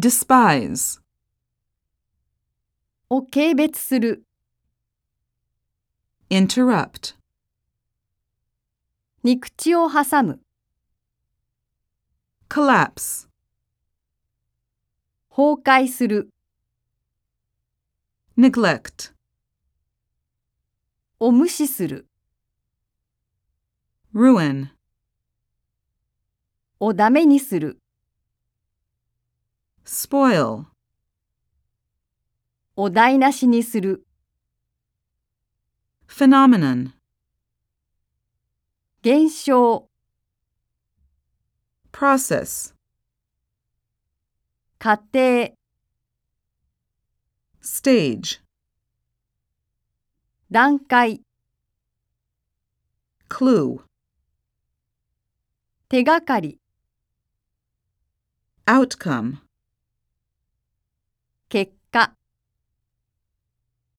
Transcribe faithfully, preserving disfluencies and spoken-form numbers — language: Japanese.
despise, を軽蔑する、 interrupt, に口を挟む、 collapse, 崩壊する、 neglect, を無視する、 ruin, をダメにする、 spoil, を台無しにする、 phenomenon, 現象、 process, 過程、 stage, 段階、 clue, 手がかり、 outcome, 結果。